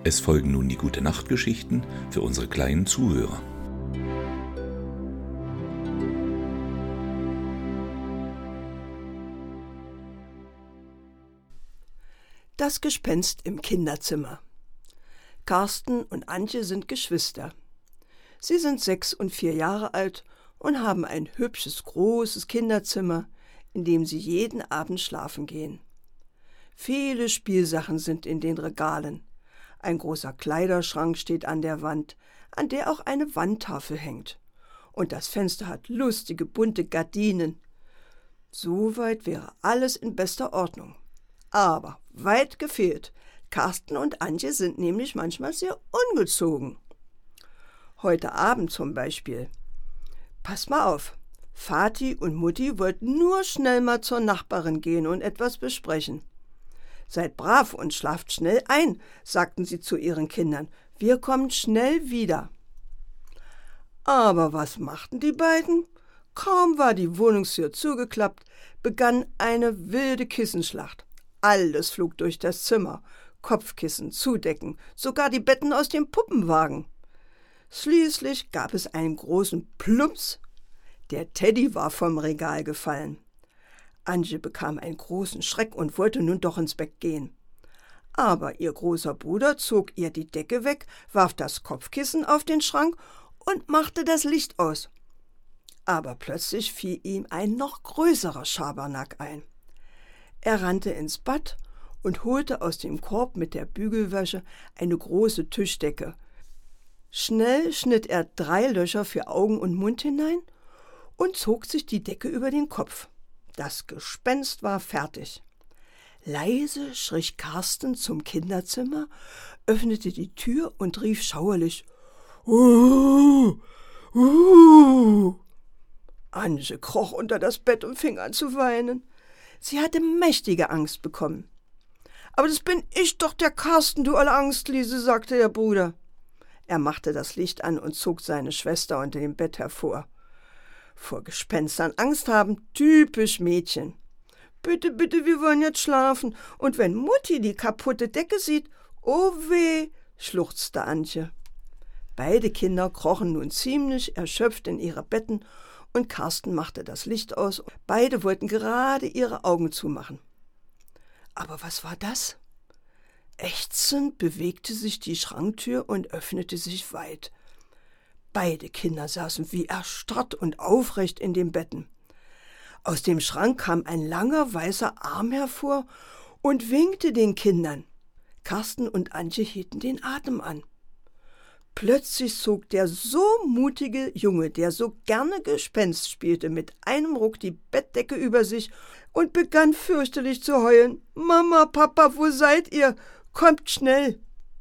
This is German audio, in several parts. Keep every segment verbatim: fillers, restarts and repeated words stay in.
Es folgen nun die Gute-Nacht-Geschichten für unsere kleinen Zuhörer. Das Gespenst im Kinderzimmer. Carsten und Antje sind Geschwister. Sie sind sechs und vier Jahre alt und haben ein hübsches, großes Kinderzimmer, in dem sie jeden Abend schlafen gehen. Viele Spielsachen sind in den Regalen. Ein großer Kleiderschrank steht an der Wand, an der auch eine Wandtafel hängt. Und das Fenster hat lustige, bunte Gardinen. Soweit wäre alles in bester Ordnung. Aber weit gefehlt. Carsten und Antje sind nämlich manchmal sehr ungezogen. Heute Abend zum Beispiel. Pass mal auf, Vati und Mutti wollten nur schnell mal zur Nachbarin gehen und etwas besprechen. Seid brav und schlaft schnell ein, sagten sie zu ihren Kindern. Wir kommen schnell wieder. Aber was machten die beiden? Kaum war die Wohnungstür zugeklappt, begann eine wilde Kissenschlacht. Alles flog durch das Zimmer. Kopfkissen, Zudecken, sogar die Betten aus dem Puppenwagen. Schließlich gab es einen großen Plumps. Der Teddy war vom Regal gefallen. Antje bekam einen großen Schreck und wollte nun doch ins Bett gehen. Aber ihr großer Bruder zog ihr die Decke weg, warf das Kopfkissen auf den Schrank und machte das Licht aus. Aber plötzlich fiel ihm ein noch größerer Schabernack ein. Er rannte ins Bad und holte aus dem Korb mit der Bügelwäsche eine große Tischdecke. Schnell schnitt er drei Löcher für Augen und Mund hinein und zog sich die Decke über den Kopf. Das Gespenst war fertig. Leise schlich Carsten zum Kinderzimmer, öffnete die Tür und rief schauerlich: »Uh, uh!« Antje kroch unter das Bett und fing an zu weinen. Sie hatte mächtige Angst bekommen. »Aber das bin ich doch, der Carsten, du olle Angstliese«, sagte der Bruder. Er machte das Licht an und zog seine Schwester unter dem Bett hervor. Vor Gespenstern Angst haben, typisch Mädchen. »Bitte, bitte, wir wollen jetzt schlafen. Und wenn Mutti die kaputte Decke sieht, oh weh«, schluchzte Antje. Beide Kinder krochen nun ziemlich erschöpft in ihre Betten und Carsten machte das Licht aus. Beide wollten gerade ihre Augen zumachen. Aber was war das? Ächzend bewegte sich die Schranktür und öffnete sich weit. Beide Kinder saßen wie erstarrt und aufrecht in den Betten. Aus dem Schrank kam ein langer weißer Arm hervor und winkte den Kindern. Carsten und Antje hielten den Atem an. Plötzlich zog der so mutige Junge, der so gerne Gespenst spielte, mit einem Ruck die Bettdecke über sich und begann fürchterlich zu heulen. »Mama, Papa, wo seid ihr? Kommt schnell!«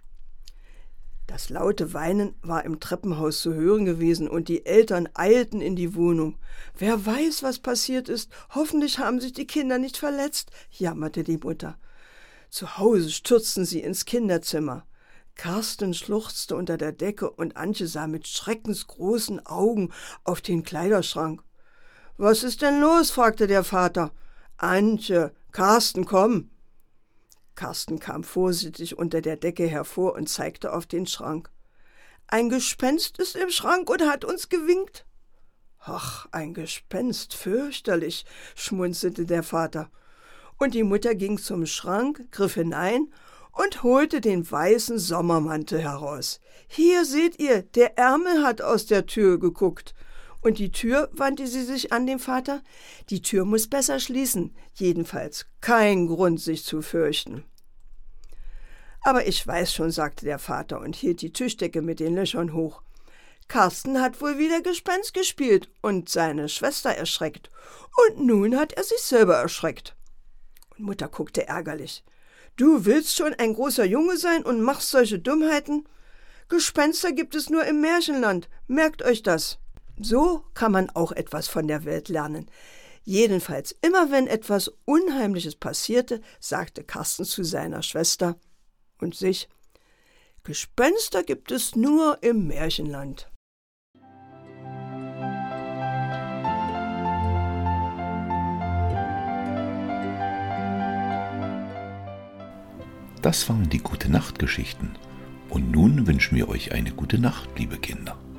Das laute Weinen war im Treppenhaus zu hören gewesen und die Eltern eilten in die Wohnung. »Wer weiß, was passiert ist. Hoffentlich haben sich die Kinder nicht verletzt«, jammerte die Mutter. Zu Hause stürzten sie ins Kinderzimmer. Carsten schluchzte unter der Decke und Antje sah mit schreckensgroßen Augen auf den Kleiderschrank. »Was ist denn los?«, fragte der Vater. »Antje, Carsten, komm!« Carsten kam vorsichtig unter der Decke hervor und zeigte auf den Schrank. »Ein Gespenst ist im Schrank und hat uns gewinkt.« »Ach, ein Gespenst, fürchterlich«, schmunzelte der Vater. Und die Mutter ging zum Schrank, griff hinein und holte den weißen Sommermantel heraus. »Hier seht ihr, der Ärmel hat aus der Tür geguckt.« Und die Tür, wandte sie sich an den Vater, die Tür muss besser schließen. Jedenfalls kein Grund, sich zu fürchten. »Aber ich weiß schon«, sagte der Vater und hielt die Tischdecke mit den Löchern hoch. »Carsten hat wohl wieder Gespenst gespielt und seine Schwester erschreckt. Und nun hat er sich selber erschreckt.« Und Mutter guckte ärgerlich. »Du willst schon ein großer Junge sein und machst solche Dummheiten? Gespenster gibt es nur im Märchenland, merkt euch das.« So kann man auch etwas von der Welt lernen. Jedenfalls immer, wenn etwas Unheimliches passierte, sagte Carsten zu seiner Schwester und sich: »Gespenster gibt es nur im Märchenland.« Das waren die Gute-Nacht-Geschichten Und nun wünschen wir euch eine gute Nacht, liebe Kinder.